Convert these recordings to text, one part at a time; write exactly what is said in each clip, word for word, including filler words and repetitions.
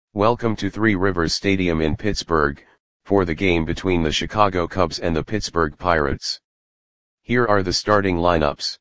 Welcome to Three Rivers Stadium in Pittsburgh, for the game between the Chicago Cubs and the Pittsburgh Pirates. Here are the starting lineups.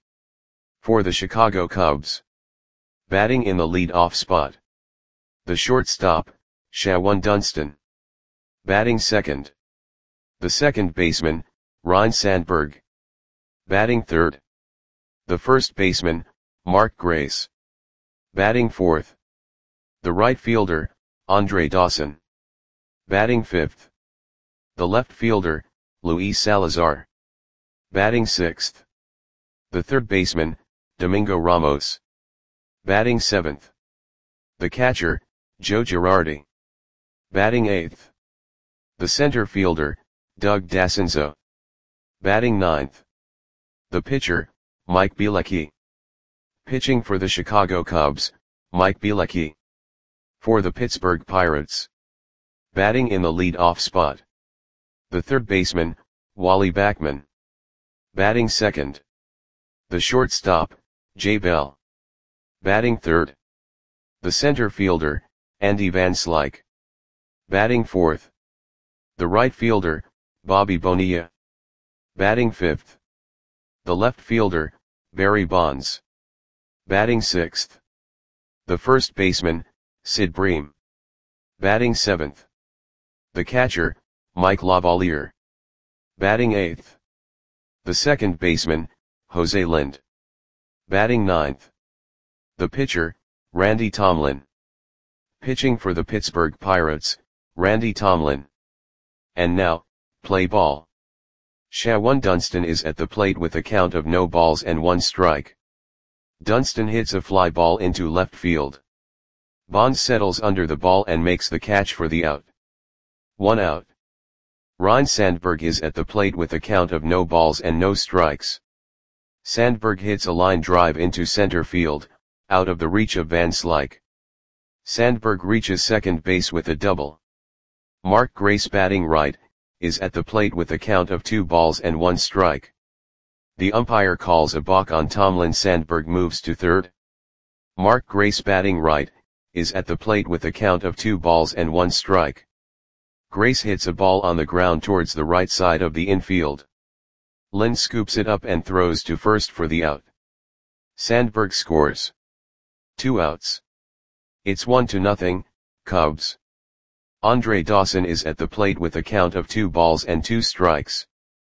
For the Chicago Cubs. Batting in the lead-off spot. The shortstop, Shawon Dunston. Batting second. The second baseman, Ryne Sandberg. Batting third. The first baseman, Mark Grace. Batting fourth. The right fielder, Andre Dawson. Batting fifth. The left fielder, Luis Salazar. Batting sixth. The third baseman, Domingo Ramos. Batting seventh. The catcher, Joe Girardi. Batting eighth. The center fielder, Doug Dascenzo. Batting ninth. The pitcher, Mike Bielecki. Pitching for the Chicago Cubs, Mike Bielecki. For the Pittsburgh Pirates. Batting in the lead-off spot. The third baseman, Wally Backman. Batting second. The shortstop, Jay Bell. Batting third. The center fielder, Andy Van Slyke. Batting fourth. The right fielder, Bobby Bonilla. Batting fifth. The left fielder, Barry Bonds. Batting sixth. The first baseman, Sid Bream. Batting seventh. The catcher, Mike Lavalier. Batting eighth. The second baseman, Jose Lind. Batting ninth. The pitcher, Randy Tomlin. Pitching for the Pittsburgh Pirates, Randy Tomlin. And now, play ball. Shawon Dunston is at the plate with a count of no balls and one strike. Dunston hits a fly ball into left field. Bonds settles under the ball and makes the catch for the out. One out. Ryne Sandberg is at the plate with a count of no balls and no strikes. Sandberg hits a line drive into center field, out of the reach of Van Slyke. Sandberg reaches second base with a double. Mark Grace, batting right, is at the plate with a count of two balls and one strike. The umpire calls a balk on Tomlin. Sandberg moves to third. Mark Grace, batting right, is at the plate with a count of two balls and one strike. Grace hits a ball on the ground towards the right side of the infield. Lind scoops it up and throws to first for the out. Sandberg scores. Two outs. It's one to nothing, Cubs. Andre Dawson is at the plate with a count of two balls and two strikes.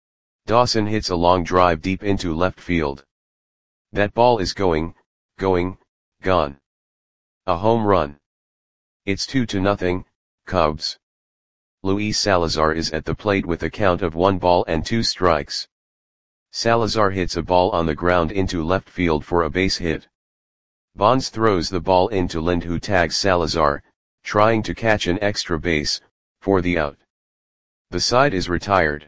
Dawson hits a long drive deep into left field. That ball is going, going, gone. A home run. It's two to nothing, Cubs. Luis Salazar is at the plate with a count of one ball and two strikes. Salazar hits a ball on the ground into left field for a base hit. Bonds throws the ball into Lind, who tags Salazar, trying to catch an extra base, for the out. The side is retired.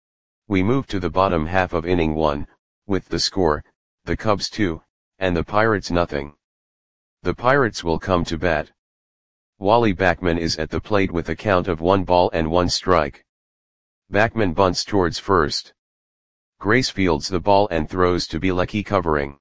We move to the bottom half of inning one, with the score, the Cubs two, and the Pirates nothing. The Pirates will come to bat. Wally Backman is at the plate with a count of one ball and one strike. Backman bunts towards first. Grace fields the ball and throws to Bielecki, covering.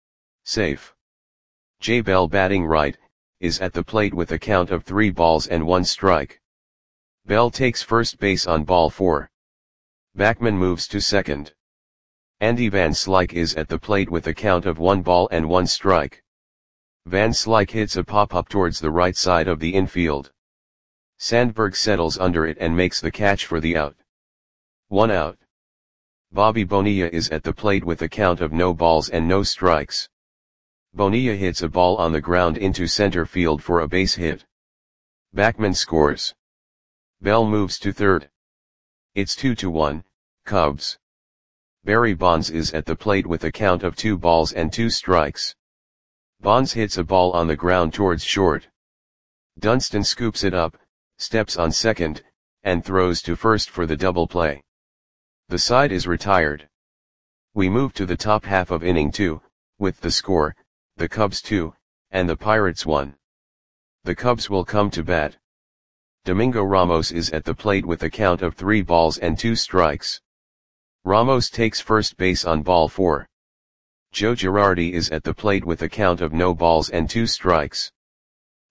Safe. Jay Bell, batting right, is at the plate with a count of three balls and one strike. Bell takes first base on ball four. Backman moves to second. Andy Van Slyke is at the plate with a count of one ball and one strike. Van Slyke hits a pop-up towards the right side of the infield. Sandberg settles under it and makes the catch for the out. One out. Bobby Bonilla is at the plate with a count of no balls and no strikes. Bonilla hits a ball on the ground into center field for a base hit. Backman scores. Bell moves to third. It's two to one, Cubs. Barry Bonds is at the plate with a count of two balls and two strikes. Bonds hits a ball on the ground towards short. Dunston scoops it up, steps on second, and throws to first for the double play. The side is retired. We move to the top half of inning two, with the score, the Cubs two, and the Pirates one. The Cubs will come to bat. Domingo Ramos is at the plate with a count of three balls and two strikes. Ramos takes first base on ball four. Joe Girardi is at the plate with a count of no balls and two strikes.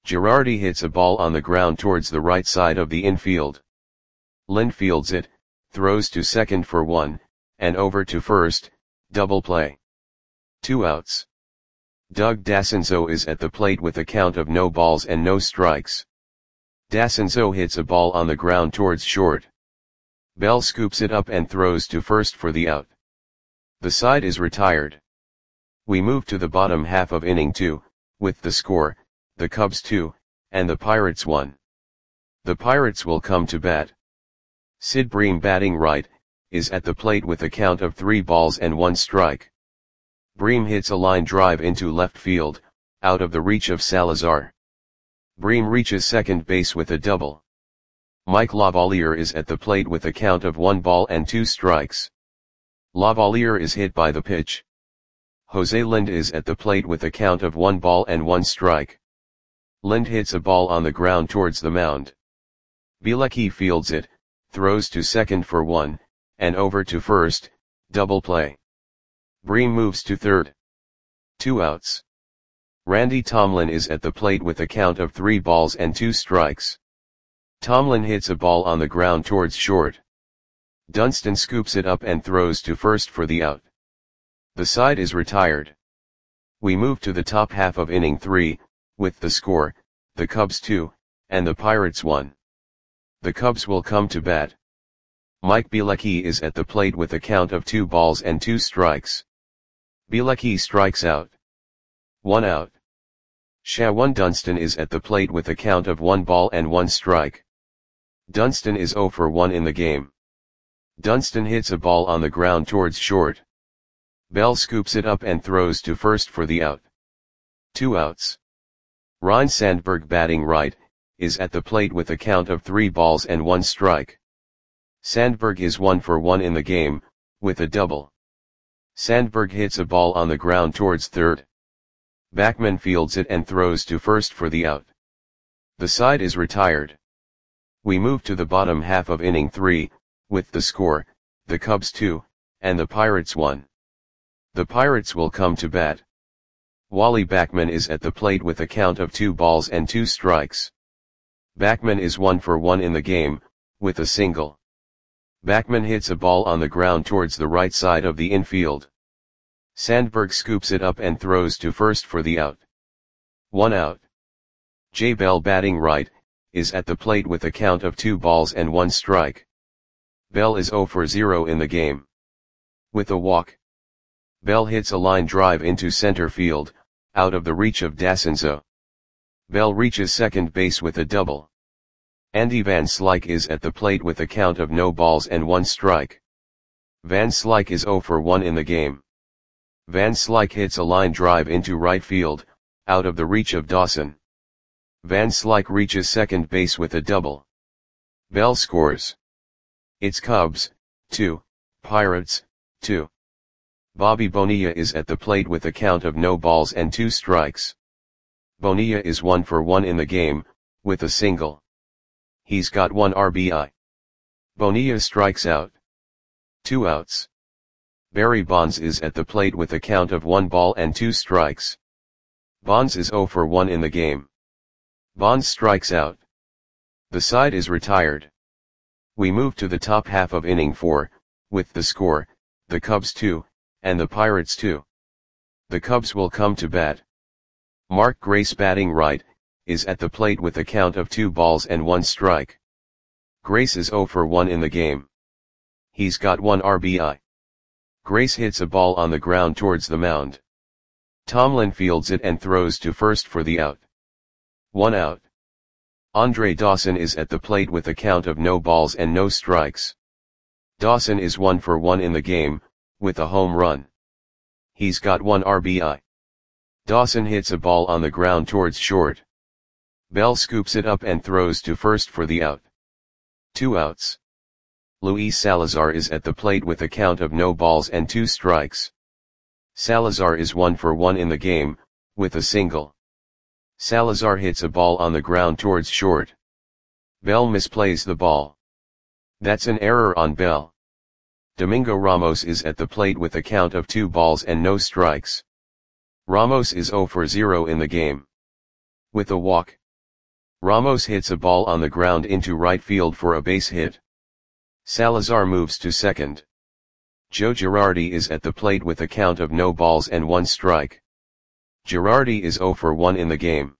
Girardi hits a ball on the ground towards the right side of the infield. Lind fields it, throws to second for one, and over to first, double play. Two outs. Doug Dassenzo is at the plate with a count of no balls and no strikes. Dassenzo hits a ball on the ground towards short. Bell scoops it up and throws to first for the out. The side is retired. We move to the bottom half of inning two, with the score, the Cubs two, and the Pirates one. The Pirates will come to bat. Sid Bream, batting right, is at the plate with a count of three balls and one strike. Bream hits a line drive into left field, out of the reach of Salazar. Bream reaches second base with a double. Mike Lavalier is at the plate with a count of one ball and two strikes. Lavalier is hit by the pitch. Jose Lind is at the plate with a count of one ball and one strike. Lind hits a ball on the ground towards the mound. Bielecki fields it, throws to second for one, and over to first, double play. Bream moves to third. Two outs. Randy Tomlin is at the plate with a count of three balls and two strikes. Tomlin hits a ball on the ground towards short. Dunston scoops it up and throws to first for the out. The side is retired. We move to the top half of inning three, with the score, the Cubs two, and the Pirates one. The Cubs will come to bat. Mike Bielecki is at the plate with a count of two balls and two strikes. Bielecki strikes out. One out. Shawan Dunston is at the plate with a count of one ball and one strike. Dunston is zero for one in the game. Dunston hits a ball on the ground towards short. Bell scoops it up and throws to first for the out. Two outs. Ryne Sandberg, batting right, is at the plate with a count of three balls and one strike. Sandberg is one for one in the game, with a double. Sandberg hits a ball on the ground towards third. Backman fields it and throws to first for the out. The side is retired. We move to the bottom half of inning three, with the score, the Cubs two, and the Pirates one. The Pirates will come to bat. Wally Backman is at the plate with a count of two balls and two strikes. Backman is one for one in the game, with a single. Backman hits a ball on the ground towards the right side of the infield. Sandberg scoops it up and throws to first for the out. One out. Jay Bell, batting right, is at the plate with a count of two balls and one strike. Bell is zero for zero in the game. With a walk. Bell hits a line drive into center field, out of the reach of Dassenzo. Bell reaches second base with a double. Andy Van Slyke is at the plate with a count of no balls and one strike. Van Slyke is zero for one in the game. Van Slyke hits a line drive into right field, out of the reach of Dawson. Van Slyke reaches second base with a double. Bell scores. It's Cubs, two, Pirates, two. Bobby Bonilla is at the plate with a count of no balls and two strikes. Bonilla is one for one in the game, with a single. He's got one R B I. Bonilla strikes out. Two outs. Barry Bonds is at the plate with a count of one ball and two strikes. Bonds is zero for one in the game. Bonds strikes out. The side is retired. We move to the top half of inning four, with the score, the Cubs two, and the Pirates two. The Cubs will come to bat. Mark Grace, batting right, is at the plate with a count of two balls and one strike. Grace is zero for one in the game. He's got one R B I. Grace hits a ball on the ground towards the mound. Tomlin fields it and throws to first for the out. One out. Andre Dawson is at the plate with a count of no balls and no strikes. Dawson is one for one in the game, with a home run. He's got one R B I. Dawson hits a ball on the ground towards short. Bell scoops it up and throws to first for the out. Two outs. Luis Salazar is at the plate with a count of no balls and two strikes. Salazar is one for one in the game, with a single. Salazar hits a ball on the ground towards short. Bell misplays the ball. That's an error on Bell. Domingo Ramos is at the plate with a count of two balls and no strikes. Ramos is zero for zero in the game. With a walk, Ramos hits a ball on the ground into right field for a base hit. Salazar moves to second. Joe Girardi is at the plate with a count of no balls and one strike. Girardi is zero for one in the game.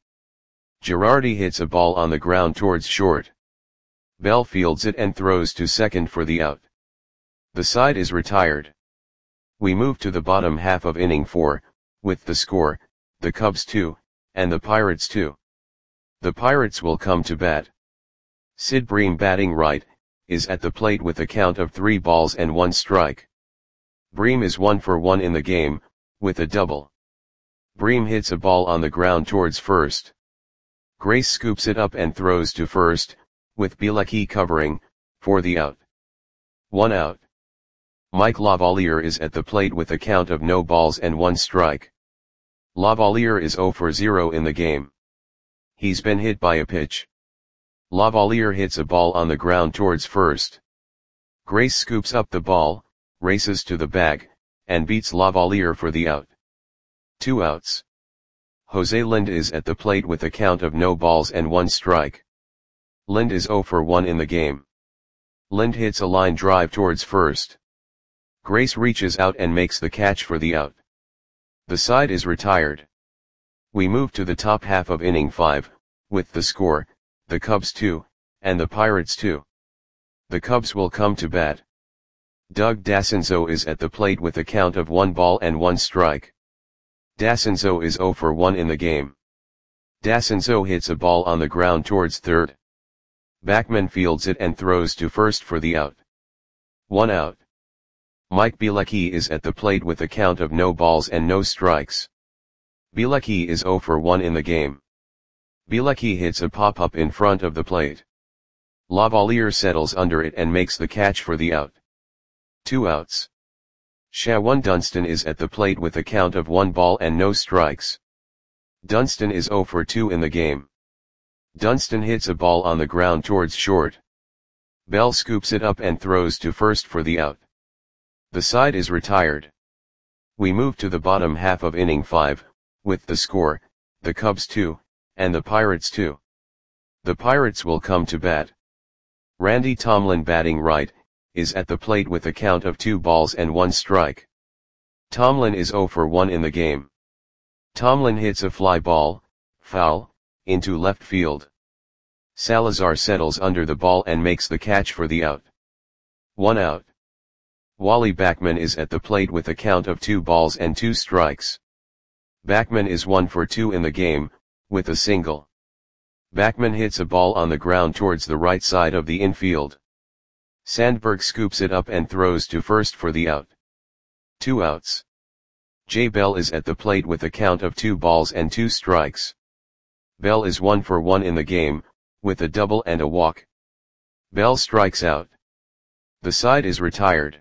Girardi hits a ball on the ground towards short. Bell fields it and throws to second for the out. The side is retired. We move to the bottom half of inning four, with the score, the Cubs two, and the Pirates two. The Pirates will come to bat. Sid Bream, batting right, is at the plate with a count of three balls and one strike. Bream is one for one in the game, with a double. Bream hits a ball on the ground towards first. Grace scoops it up and throws to first, with Bielecki covering, for the out. One out. Mike Lavalier is at the plate with a count of no balls and one strike. Lavalier is zero for zero in the game. He's been hit by a pitch. Lavalier hits a ball on the ground towards first. Grace scoops up the ball, races to the bag, and beats Lavalier for the out. Two outs. Jose Lind is at the plate with a count of no balls and one strike. Lind is zero for one in the game. Lind hits a line drive towards first. Grace reaches out and makes the catch for the out. The side is retired. We move to the top half of inning five, with the score, the Cubs two, and the Pirates two. The Cubs will come to bat. Doug Dassenzo is at the plate with a count of one ball and one strike. Dassenzo is zero for one in the game. Dassenzo hits a ball on the ground towards third. Backman fields it and throws to first for the out. One out. Mike Bielecki is at the plate with a count of no balls and no strikes. Bielecki is zero for one in the game. Bielecki hits a pop-up in front of the plate. Lavalier settles under it and makes the catch for the out. Two outs. Shawan Dunston is at the plate with a count of one ball and no strikes. Dunston is zero for two in the game. Dunston hits a ball on the ground towards short. Bell scoops it up and throws to first for the out. The side is retired. We move to the bottom half of inning five, with the score, the Cubs two, and the Pirates two. The Pirates will come to bat. Randy Tomlin, batting right, is at the plate with a count of two balls and one strike. Tomlin is zero for one in the game. Tomlin hits a fly ball, foul, into left field. Salazar settles under the ball and makes the catch for the out. One out. Wally Backman is at the plate with a count of two balls and two strikes. Backman is one for two in the game, with a single. Backman hits a ball on the ground towards the right side of the infield. Sandberg scoops it up and throws to first for the out. Two outs. Jay Bell is at the plate with a count of two balls and two strikes. Bell is one for one in the game, with a double and a walk. Bell strikes out. The side is retired.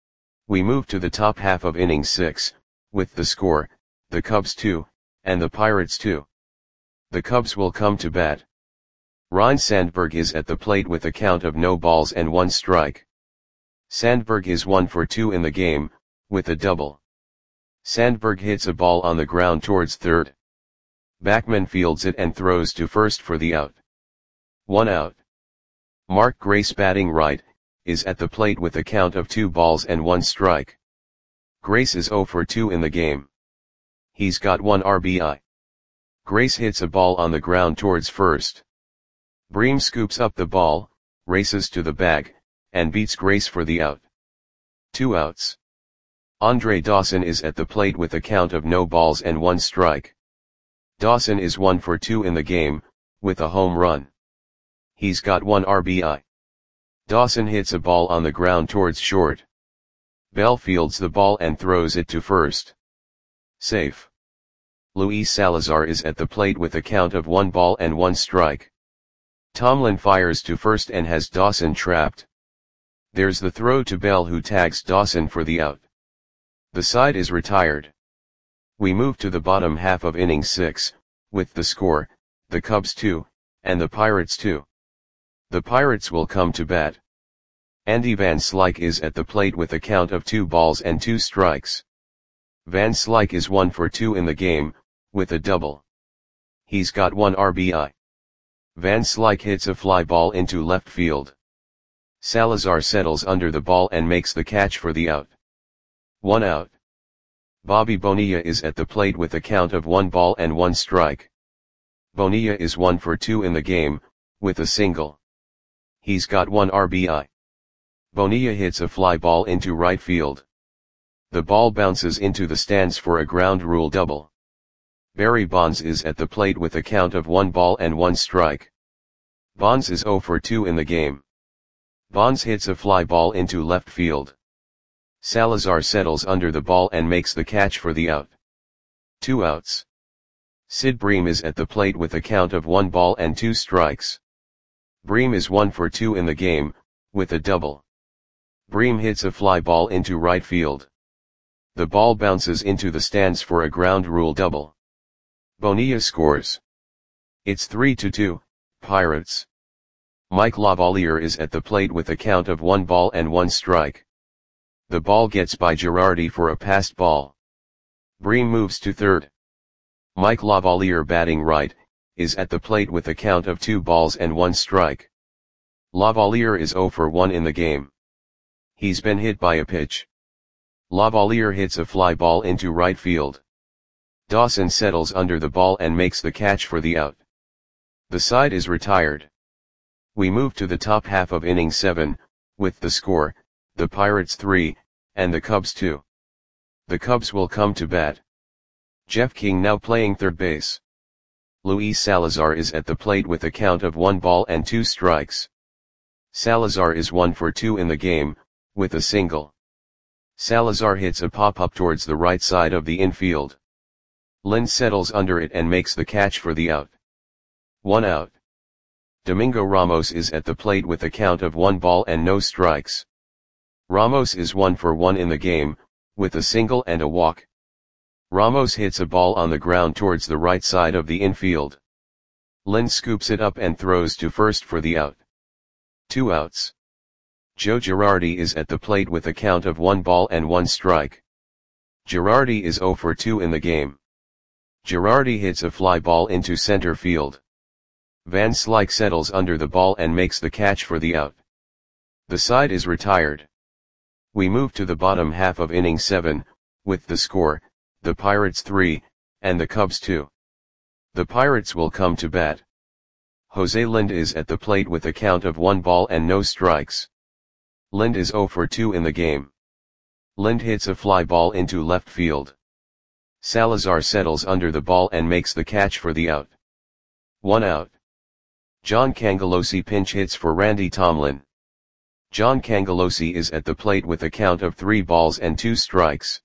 We move to the top half of inning six, with the score, the Cubs two, and the Pirates two. The Cubs will come to bat. Ryne Sandberg is at the plate with a count of no balls and one strike. Sandberg is one for two in the game, with a double. Sandberg hits a ball on the ground towards third. Backman fields it and throws to first for the out. One out. Mark Grace, batting right, is at the plate with a count of two balls and one strike. Grace is zero for two in the game. He's got one R B I. Grace hits a ball on the ground towards first. Bream scoops up the ball, races to the bag, and beats Grace for the out. Two outs. Andre Dawson is at the plate with a count of no balls and one strike. Dawson is one for two in the game, with a home run. He's got one R B I. Dawson hits a ball on the ground towards short. Bell fields the ball and throws it to first. Safe. Luis Salazar is at the plate with a count of one ball and one strike. Tomlin fires to first and has Dawson trapped. There's the throw to Bell, who tags Dawson for the out. The side is retired. We move to the bottom half of inning six, with the score, the Cubs two, and the Pirates two. The Pirates will come to bat. Andy Van Slyke is at the plate with a count of two balls and two strikes. Van Slyke is one for two in the game, with a double. He's got one R B I. Van Slyke hits a fly ball into left field. Salazar settles under the ball and makes the catch for the out. One out. Bobby Bonilla is at the plate with a count of one ball and one strike. Bonilla is one for two in the game, with a single. He's got one R B I. Bonilla hits a fly ball into right field. The ball bounces into the stands for a ground rule double. Barry Bonds is at the plate with a count of one ball and one strike. Bonds is zero for two in the game. Bonds hits a fly ball into left field. Salazar settles under the ball and makes the catch for the out. Two outs. Sid Bream is at the plate with a count of one ball and two strikes. Bream is one for two in the game, with a double. Bream hits a fly ball into right field. The ball bounces into the stands for a ground rule double. Bonilla scores. It's three to two, Pirates. Mike Lavalier is at the plate with a count of one ball and one strike. The ball gets by Girardi for a passed ball. Bream moves to third. Mike Lavalier, batting right, is at the plate with a count of two balls and one strike. Lavalier is zero for one in the game. He's been hit by a pitch. Lavalier hits a fly ball into right field. Dawson settles under the ball and makes the catch for the out. The side is retired. We move to the top half of inning seven, with the score, the Pirates three, and the Cubs two. The Cubs will come to bat. Jeff King now playing third base. Luis Salazar is at the plate with a count of one ball and two strikes. Salazar is one for two in the game, with a single. Salazar hits a pop-up towards the right side of the infield. Lind settles under it and makes the catch for the out. One out. Domingo Ramos is at the plate with a count of one ball and no strikes. Ramos is one for one in the game, with a single and a walk. Ramos hits a ball on the ground towards the right side of the infield. Lind scoops it up and throws to first for the out. Two outs. Joe Girardi is at the plate with a count of one ball and one strike. Girardi is zero for two in the game. Girardi hits a fly ball into center field. Van Slyke settles under the ball and makes the catch for the out. The side is retired. We move to the bottom half of inning seven, with the score, the Pirates three, and the Cubs two. The Pirates will come to bat. Jose Lind is at the plate with a count of one ball and no strikes. Lind is zero for two in the game. Lind hits a fly ball into left field. Salazar settles under the ball and makes the catch for the out. One out. John Cangelosi pinch hits for Randy Tomlin. John Cangelosi is at the plate with a count of three balls and two strikes.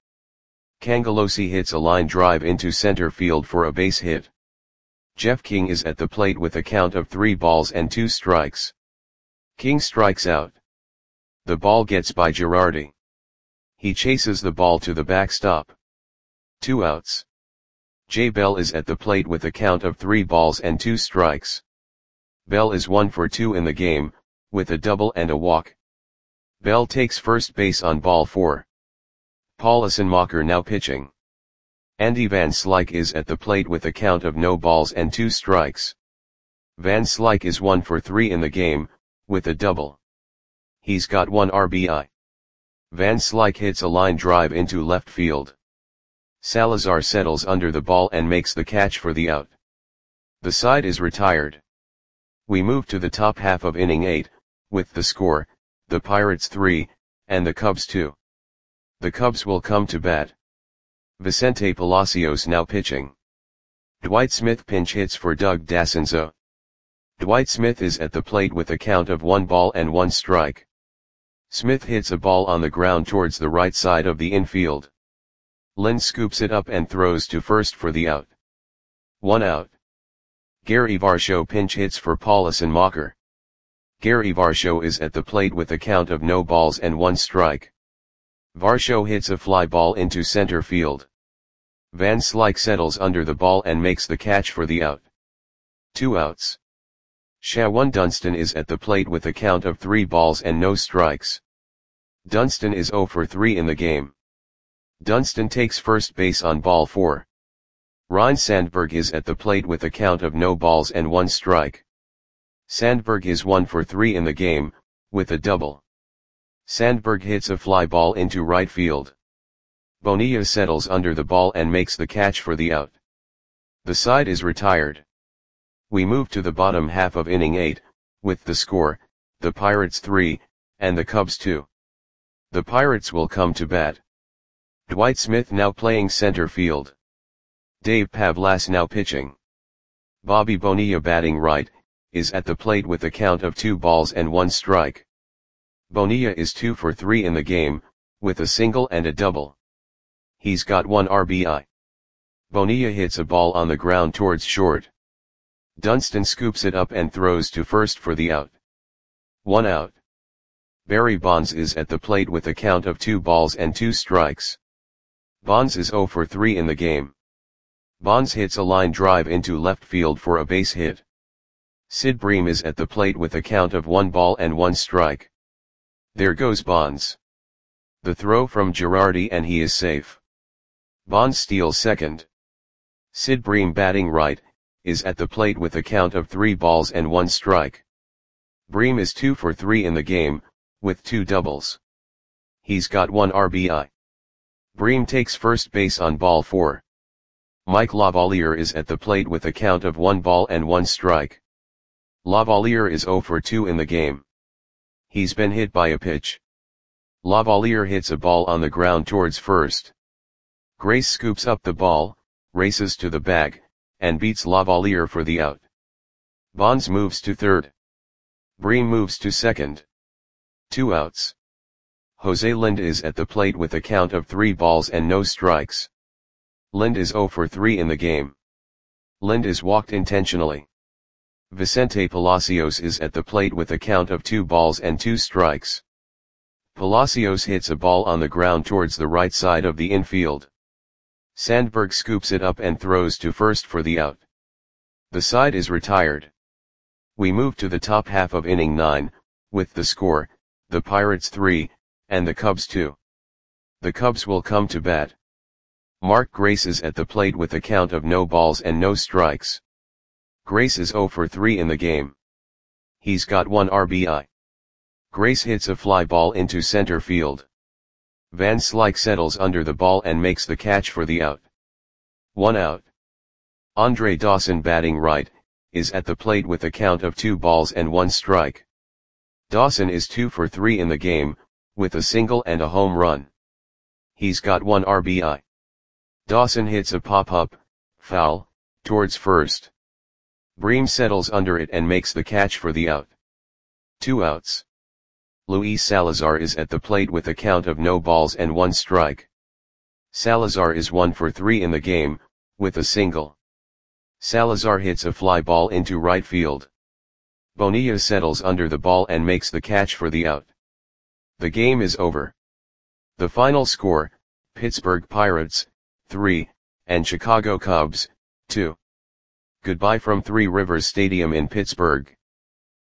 Cangelosi hits a line drive into center field for a base hit. Jeff King is at the plate with a count of three balls and two strikes. King strikes out. The ball gets by Girardi. He chases the ball to the backstop. Two outs. Jay Bell is at the plate with a count of three balls and two strikes. Bell is one for two in the game, with a double and a walk. Bell takes first base on ball four. Paul Assenmacher now pitching. Andy Van Slyke is at the plate with a count of no balls and two strikes. Van Slyke is one for three in the game, with a double. He's got one R B I. Van Slyke hits a line drive into left field. Salazar settles under the ball and makes the catch for the out. The side is retired. We move to the top half of inning eight, with the score, the Pirates three, and the Cubs two. The Cubs will come to bat. Vicente Palacios now pitching. Dwight Smith pinch hits for Doug Dassenzo. Dwight Smith is at the plate with a count of one ball and one strike. Smith hits a ball on the ground towards the right side of the infield. Lind scoops it up and throws to first for the out. One out. Gary Varsho pinch hits for Paul Assenmacher. Gary Varsho is at the plate with a count of no balls and one strike. Varsho hits a fly ball into center field. Van Slyke settles under the ball and makes the catch for the out. Two outs. Shawan Dunston is at the plate with a count of three balls and no strikes. Dunston is zero for three in the game. Dunston takes first base on ball four. Ryne Sandberg is at the plate with a count of no balls and one strike. Sandberg is one for three in the game, with a double. Sandberg hits a fly ball into right field. Bonilla settles under the ball and makes the catch for the out. The side is retired. We move to the bottom half of inning eight, with the score, the Pirates three, and the Cubs two. The Pirates will come to bat. Dwight Smith now playing center field. Dave Pavlas now pitching. Bobby Bonilla batting right, is at the plate with a count of two balls and one strike. Bonilla is two for three in the game, with a single and a double. He's got one R B I. Bonilla hits a ball on the ground towards short. Dunston scoops it up and throws to first for the out. One out. Barry Bonds is at the plate with a count of two balls and two strikes. Bonds is zero for three in the game. Bonds hits a line drive into left field for a base hit. Sid Bream is at the plate with a count of one ball and one strike. There goes Bonds. The throw from Girardi and he is safe. Bonds steals second. Sid Bream batting right, is at the plate with a count of three balls and one strike. Bream is two for three in the game, with two doubles. He's got one R B I. Bream takes first base on ball four. Mike Lavalier is at the plate with a count of one ball and one strike. Lavalier is zero for two in the game. He's been hit by a pitch. Lavalier hits a ball on the ground towards first. Grace scoops up the ball, races to the bag, and beats Lavalier for the out. Bonds moves to third. Bream moves to second. Two outs. Jose Lind is at the plate with a count of three balls and no strikes. Lind is zero for three in the game. Lind is walked intentionally. Vicente Palacios is at the plate with a count of two balls and two strikes. Palacios hits a ball on the ground towards the right side of the infield. Sandberg scoops it up and throws to first for the out. The side is retired. We move to the top half of inning nine, with the score, the Pirates three, and the Cubs two. The Cubs will come to bat. Mark Grace is at the plate with a count of no balls and no strikes. Grace is zero for three in the game. He's got one R B I. Grace hits a fly ball into center field. Van Slyke settles under the ball and makes the catch for the out. One out. Andre Dawson batting right, is at the plate with a count of two balls and one strike. Dawson is two for three in the game, with a single and a home run. He's got one R B I. Dawson hits a pop-up, foul, towards first. Bream settles under it and makes the catch for the out. Two outs. Luis Salazar is at the plate with a count of no balls and one strike. Salazar is one for three in the game, with a single. Salazar hits a fly ball into right field. Bonilla settles under the ball and makes the catch for the out. The game is over. The final score, Pittsburgh Pirates, three, and Chicago Cubs, two. Goodbye from Three Rivers Stadium in Pittsburgh.